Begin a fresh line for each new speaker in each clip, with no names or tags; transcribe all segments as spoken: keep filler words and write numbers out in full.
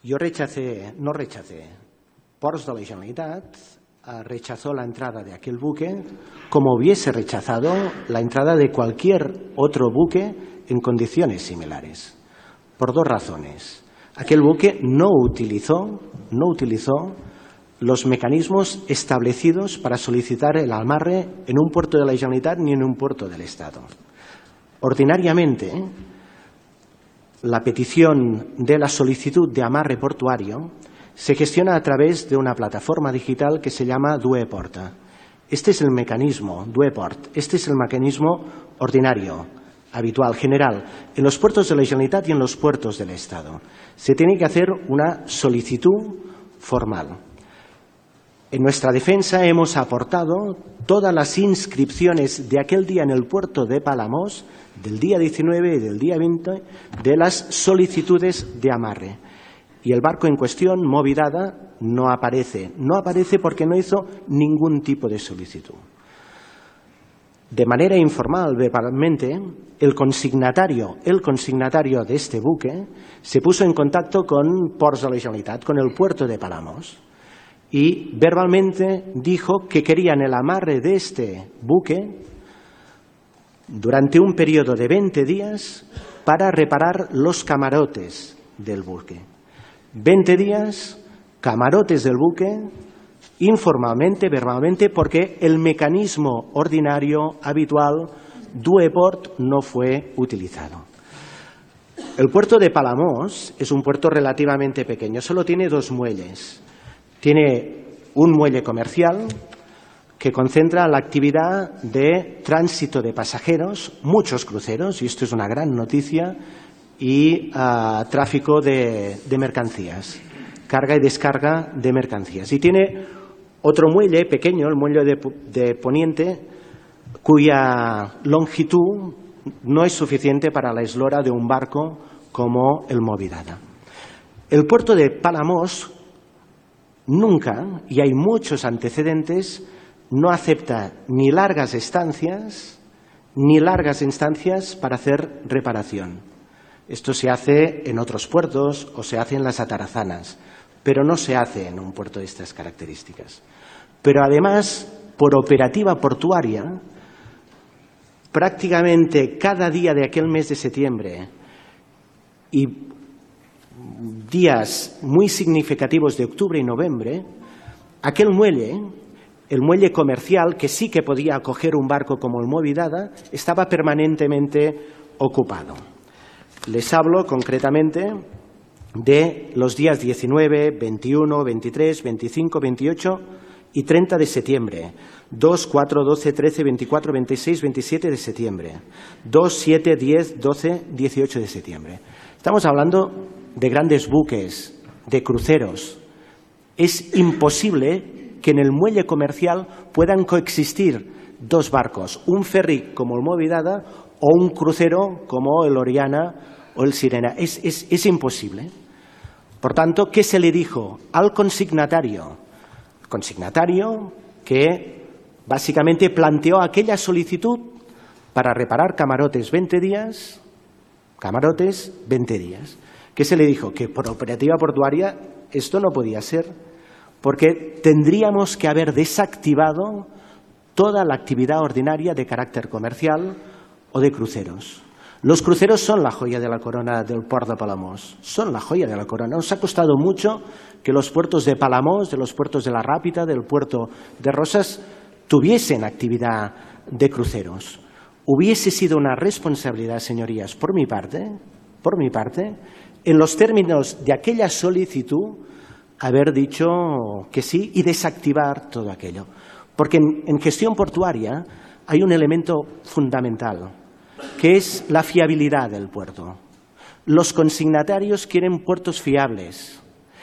Jo rechacé, no rechacé, Ports de la Generalitat rechazó la entrada de aquel buque como hubiese rechazado la entrada de cualquier otro buque en condiciones similares, por dos razones. Aquel buque no utilizó, no utilizó los mecanismos establecidos para solicitar el amarre en un puerto de la Generalitat ni en un puerto del Estado. Ordinariamente, la petición de la solicitud de amarre portuario se gestiona a través de una plataforma digital que se llama DuePorta. Este es el mecanismo, DuePort, este es el mecanismo ordinario, habitual, general, en los puertos de la Generalitat y en los puertos del Estado. Se tiene que hacer una solicitud formal. En nuestra defensa hemos aportado todas las inscripciones de aquel día en el puerto de Palamós, del día diecinueve y del día veinte, de las solicitudes de amarre. Y el barco en cuestión, Movidada, no aparece. No aparece porque no hizo ningún tipo de solicitud. De manera informal, verbalmente, el consignatario, el consignatario de este buque se puso en contacto con Ports de la Generalitat, con el puerto de Palamós, y verbalmente dijo que querían el amarre de este buque durante un periodo de veinte días para reparar los camarotes del buque. veinte días, camarotes del buque, informalmente, verbalmente, porque el mecanismo ordinario, habitual, DuePort, no fue utilizado. El puerto de Palamós es un puerto relativamente pequeño, solo tiene dos muelles. Tiene un muelle comercial que concentra la actividad de tránsito de pasajeros, muchos cruceros, y esto es una gran noticia, y uh, tráfico de, de mercancías, carga y descarga de mercancías. Y tiene otro muelle pequeño, el muelle de, de Poniente, cuya longitud no es suficiente para la eslora de un barco como el Movidada. El puerto de Palamós nunca, y hay muchos antecedentes, no acepta ni largas estancias, ni largas instancias para hacer reparación. Esto se hace en otros puertos o se hace en las atarazanas, pero no se hace en un puerto de estas características. Pero además, por operativa portuaria, prácticamente cada día de aquel mes de septiembre y días muy significativos de octubre y noviembre, aquel muelle, el muelle comercial, que sí que podía acoger un barco como el Movidada, estaba permanentemente ocupado. Les hablo concretamente de los días diecinueve, veintiuno, veintitrés, veinticinco, veintiocho y treinta de septiembre, dos, cuatro, doce, trece, veinticuatro, veintiséis, veintisiete de septiembre, dos, siete, diez, doce, dieciocho de septiembre. Estamos hablando de grandes buques, de cruceros. Es imposible que en el muelle comercial puedan coexistir dos barcos, un ferry como el Movidada o un crucero como el Oriana o el Sirena. Es, es, es imposible. Por tanto, ¿qué se le dijo al consignatario? El consignatario que básicamente planteó aquella solicitud para reparar camarotes veinte días, camarotes veinte días. ¿Qué se le dijo? Que por operativa portuaria esto no podía ser, porque tendríamos que haber desactivado toda la actividad ordinaria de carácter comercial o de cruceros. Los cruceros son la joya de la corona del Port de Palamós, son la joya de la corona. Nos ha costado mucho que los puertos de Palamós, de los puertos de La Rápita, del puerto de Rosas, tuviesen actividad de cruceros. Hubiese sido una responsabilidad, señorías, por mi parte, por mi parte, en los términos de aquella solicitud, haber dicho que sí y desactivar todo aquello. Porque en, en gestión portuaria hay un elemento fundamental, que es la fiabilidad del puerto. Los consignatarios quieren puertos fiables.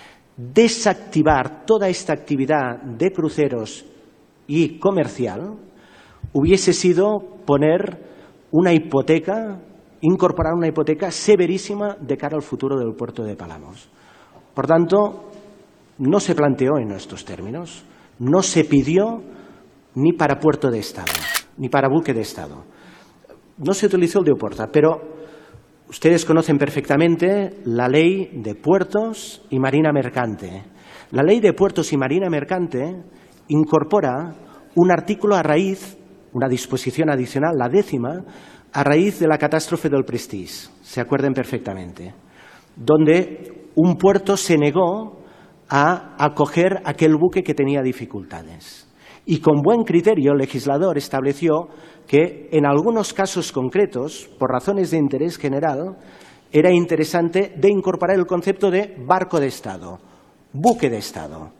Desactivar toda esta actividad de cruceros y comercial hubiese sido poner una hipoteca, incorporar una hipoteca severísima de cara al futuro del puerto de Palamós. Por tanto, no se planteó en estos términos, no se pidió ni para puerto de Estado, ni para buque de Estado. No se utilizó el DuePorta, pero Ustedes conocen perfectamente la Ley de Puertos y Marina Mercante. La Ley de Puertos y Marina Mercante incorpora un artículo a raíz, una disposición adicional, la décima, a raíz de la catástrofe del Prestige, se acuerdan perfectamente, donde un puerto se negó a acoger aquel buque que tenía dificultades. Y con buen criterio el legislador estableció que en algunos casos concretos, por razones de interés general, era interesante de incorporar el concepto de barco de Estado, buque de Estado,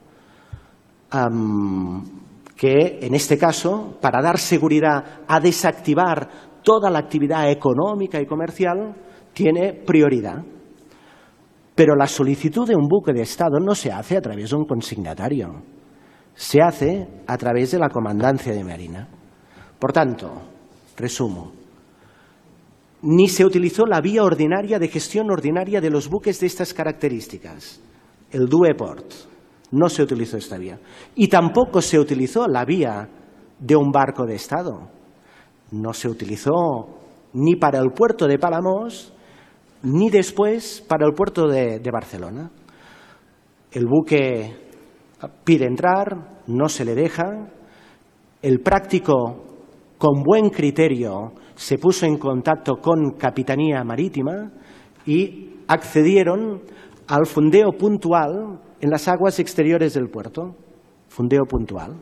um, que en este caso, para dar seguridad a desactivar toda la actividad económica y comercial, tiene prioridad. Pero la solicitud de un buque de Estado no se hace a través de un consignatario, se hace a través de la Comandancia de Marina. Por tanto, resumo, ni se utilizó la vía ordinaria de gestión ordinaria de los buques de estas características, el DUEPort, no se utilizó esta vía. Y tampoco se utilizó la vía de un barco de Estado, no se utilizó ni para el puerto de Palamós, ni después para el puerto de, de Barcelona. El buque pide entrar, no se le deja, el práctico, con buen criterio, se puso en contacto con Capitanía Marítima y accedieron al fondeo puntual en las aguas exteriores del puerto, fondeo puntual.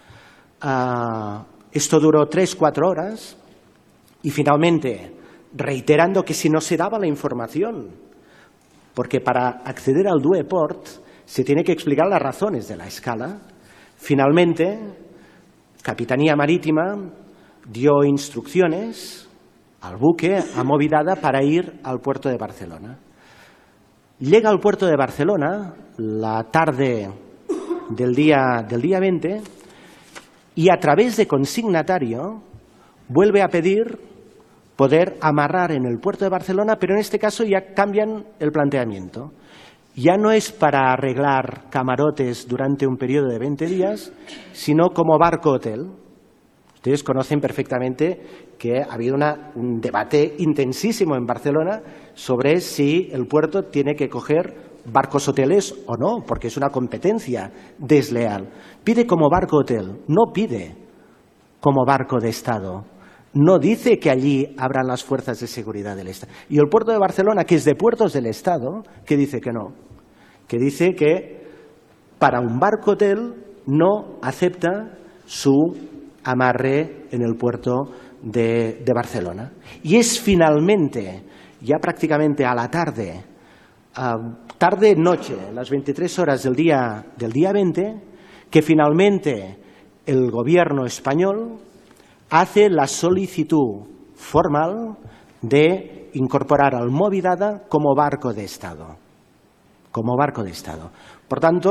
Uh, esto duró tres, cuatro horas y finalmente, reiterando que si no se daba la información, porque para acceder al DUEPort se tiene que explicar las razones de la escala, finalmente Capitanía Marítima dio instrucciones al buque a Movidada para ir al puerto de Barcelona. Llega al puerto de Barcelona la tarde del día, del día veinte y a través de consignatario vuelve a pedir poder amarrar en el puerto de Barcelona, pero en este caso ya cambian el planteamiento. Ya no es para arreglar camarotes durante un periodo de veinte días, sino como barco-hotel. Ustedes conocen perfectamente que ha habido una, un debate intensísimo en Barcelona sobre si el puerto tiene que coger barcos hoteles o no, porque es una competencia desleal. Pide como barco-hotel, no pide como barco de Estado. No dice que allí habrán las fuerzas de seguridad del Estado. Y el puerto de Barcelona, que es de puertos del Estado, que dice que no. Que dice que para un barco hotel no acepta su amarre en el puerto de, de Barcelona. Y es finalmente, ya prácticamente a la tarde, uh, tarde-noche, las veintitrés horas del día, del día veinte, que finalmente el gobierno español hace la solicitud formal de incorporar al Movidada como barco de Estado. Como barco de Estado. Por tanto,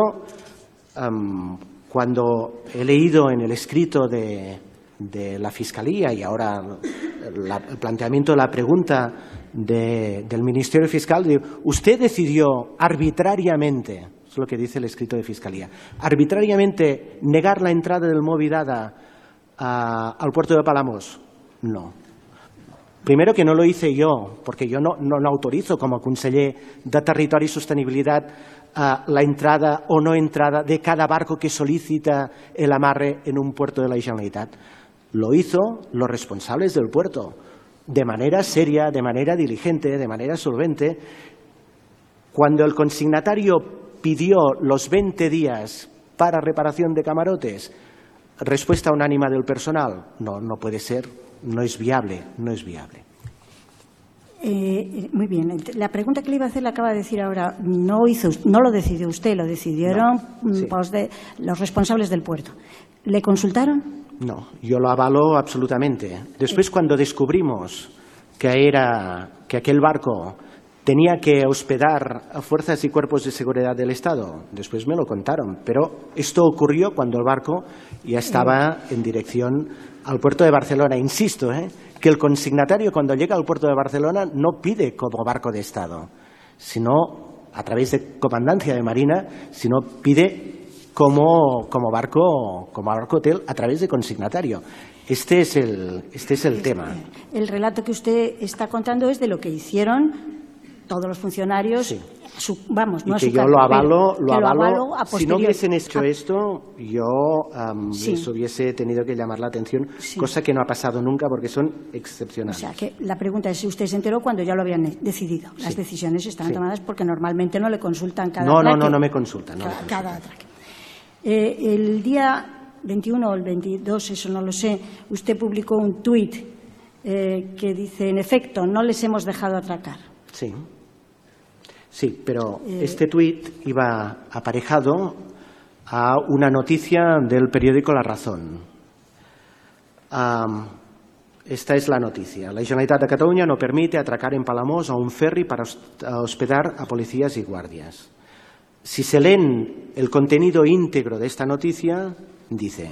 um, cuando he leído en el escrito de, de la Fiscalía y ahora la, el planteamiento de la pregunta de, del Ministerio Fiscal, digo, usted decidió arbitrariamente, es lo que dice el escrito de Fiscalía, arbitrariamente negar la entrada del Movidada a, al puerto de Palamós. No. Primero que no lo hice yo, porque yo no, no, no autorizo como conseller de Territori i Sostenibilitat uh, la entrada o no entrada de cada barco que solicita el amarre en un puerto de la Generalitat. Lo hizo los responsables del puerto, de manera seria, de manera diligente, de manera solvente. Cuando el consignatario pidió los veinte días para reparación de camarotes, respuesta unánime del personal, no, no puede ser. No es viable, no es viable.
Eh, muy bien. La pregunta que le iba a hacer la acaba de decir ahora. No hizo, no lo decidió usted, lo decidieron
no, sí.
pues de, los responsables del puerto. ¿Le consultaron?
No, yo lo avalo absolutamente. Después, cuando descubrimos que, era, que aquel barco tenía que hospedar a fuerzas y cuerpos de seguridad del Estado, después me lo contaron. Pero esto ocurrió cuando el barco ya estaba en dirección al puerto de Barcelona. Insisto, ¿eh? que el consignatario cuando llega al puerto de Barcelona no pide como barco de Estado, sino a través de Comandancia de Marina, sino pide como, como barco como barco hotel a través de consignatario. Este es el, este es el
este,
tema.
El relato que usted está contando es de lo que hicieron todos los funcionarios.
Sí.
Su, vamos,
y
no
que
a su
yo
cargo,
lo avalo,
pero
lo
que lo
avalo.
avalo a
Si no
posteriori.
hubiesen hecho
A-
esto, yo um,
Sí.
les hubiese tenido que llamar la atención,
Sí.
cosa que no ha pasado nunca porque son
O
excepcionales.
sea, que la pregunta es si usted se enteró cuando ya lo habían decidido. Las
Sí.
decisiones están
Sí.
tomadas porque normalmente no le consultan cada
No, no,
atraque.
no, no me consultan. No me
Cada,
consultan.
cada atraque. Eh, el día veintiuno o el veintidós, eso no lo sé, usted publicó un tuit eh, que dice, en efecto, no les hemos dejado atracar.
Sí. Sí, pero
Eh,
este tuit iba aparejado a una noticia del periódico La Razón. Um, esta es la noticia. La Generalitat de Catalunya no permite atracar en Palamós a un ferry para hospedar a policías y guardias. Si se leen el contenido íntegro de esta noticia, dice: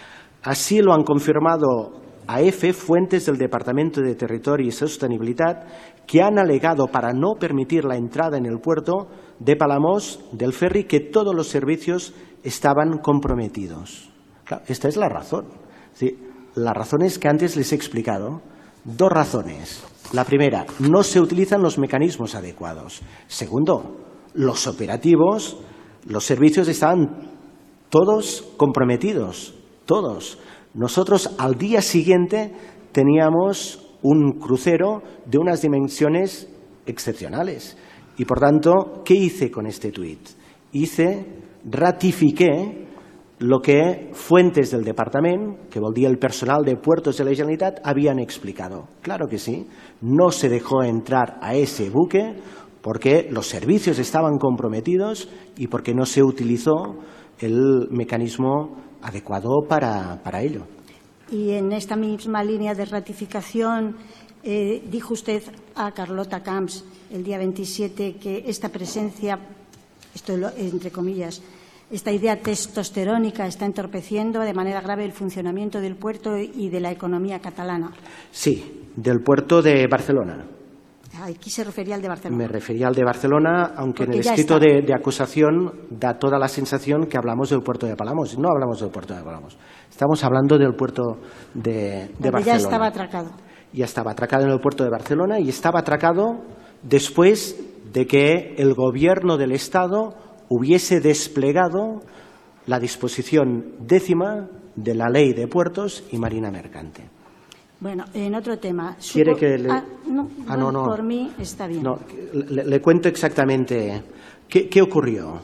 así lo han confirmado a EFE fuentes del Departamento de Territorio y Sostenibilidad que han alegado para no permitir la entrada en el puerto de Palamós del ferry que todos los servicios estaban comprometidos. Claro, esta es la razón. Sí, la razón es que antes les he explicado. Dos razones. La primera, no se utilizan los mecanismos adecuados. Segundo, los operativos, los servicios estaban todos comprometidos, todos. Nosotros al día siguiente teníamos un crucero de unas dimensiones excepcionales. Y por tanto, ¿qué hice con este tuit? Hice, ratifiqué lo que fuentes del departamento, que vol dir el personal de Puertos de la Generalitat, habían explicado. Claro que sí, no se dejó entrar a ese buque porque los servicios estaban comprometidos y porque no se utilizó el mecanismo adecuado para, para ello.
Y en esta misma línea de ratificación, eh, dijo usted a Carlota Camps el día veintisiete que esta presencia, esto lo, entre comillas, esta idea testosterónica está entorpeciendo de manera grave el funcionamiento del puerto y de la economía catalana.
Sí, del puerto de Barcelona.
Aquí se refería al de Barcelona.
Me refería al de Barcelona, aunque
Porque
en el
ya
escrito
está.
de, de acusación da toda la sensación que hablamos del puerto de Palamós. No hablamos del puerto de Palamós. Estamos hablando del puerto de, de
Donde
Barcelona.
ya estaba atracado.
Ya estaba atracado en el puerto de Barcelona y estaba atracado después de que el gobierno del Estado hubiese desplegado la disposición décima de la Ley de Puertos y Marina Mercante.
Bueno, en otro tema.
¿Quiere
supo-
que le-
Ah, no,
Ah, no, no.
por mí está bien.
No, le, le cuento exactamente qué, qué ocurrió.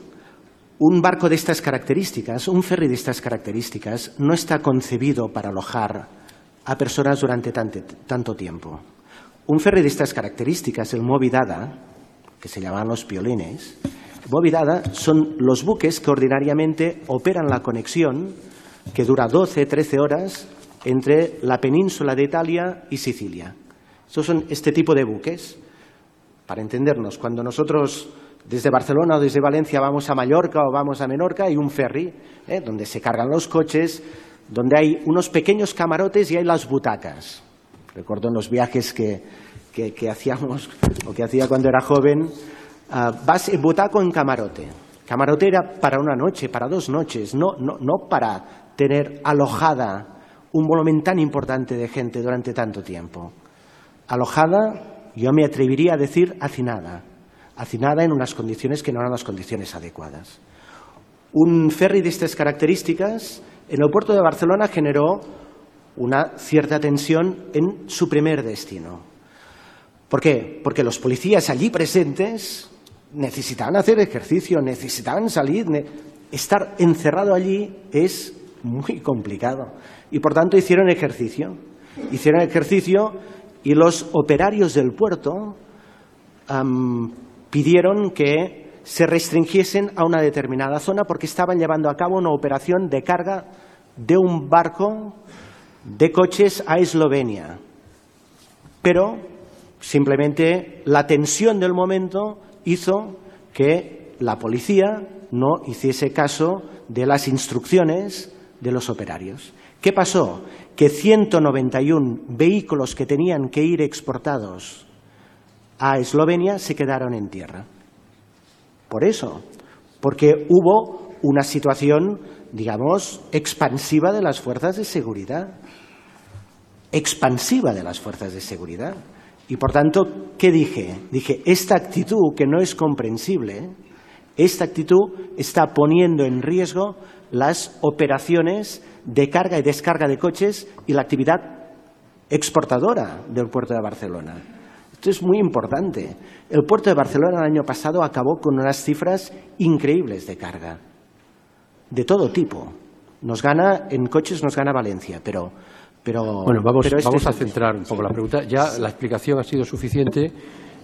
Un barco de estas características, un ferry de estas características, no está concebido para alojar a personas durante tanto, tanto tiempo. Un ferry de estas características, el Moby Dada, que se llaman los piolines, Moby Dada son los buques que ordinariamente operan la conexión que dura doce, trece horas entre la península de Italia y Sicilia. Estos son este tipo de buques. Para entendernos, cuando nosotros desde Barcelona o desde Valencia vamos a Mallorca o vamos a Menorca, hay un ferry ¿eh? donde se cargan los coches, donde hay unos pequeños camarotes y hay las butacas. Recuerdo en los viajes que, que, que hacíamos o que hacía cuando era joven, uh, vas en butaco o en camarote. Camarote era para una noche, para dos noches, no, no, no para tener alojada un volumen tan importante de gente durante tanto tiempo. Alojada, yo me atrevería a decir hacinada. Hacinada en unas condiciones que no eran las condiciones adecuadas. Un ferry de estas características en el puerto de Barcelona generó una cierta tensión en su primer destino. ¿Por qué? Porque los policías allí presentes necesitaban hacer ejercicio, necesitaban salir. Ne- Estar encerrado allí es muy complicado. Y por tanto hicieron ejercicio. Hicieron ejercicio y los operarios del puerto um, pidieron que se restringiesen a una determinada zona porque estaban llevando a cabo una operación de carga de un barco de coches a Eslovenia. Pero simplemente la tensión del momento hizo que la policía no hiciese caso de las instrucciones de los operarios. ¿Qué pasó? Que ciento noventa y uno vehículos que tenían que ir exportados a Eslovenia se quedaron en tierra. Por eso, porque hubo una situación, digamos, expansiva de las fuerzas de seguridad. expansiva de las fuerzas de seguridad. Y por tanto, ¿qué dije? Dije, esta actitud que no es comprensible, esta actitud está poniendo en riesgo las operaciones de carga y descarga de coches y la actividad exportadora del puerto de Barcelona. Esto es muy importante. El puerto de Barcelona el año pasado acabó con unas cifras increíbles de carga, de todo tipo. Nos gana, en coches nos gana Valencia, pero... pero
bueno, vamos,
pero este
vamos a
es el...
centrar un poco la pregunta. Ya la explicación ha sido suficiente.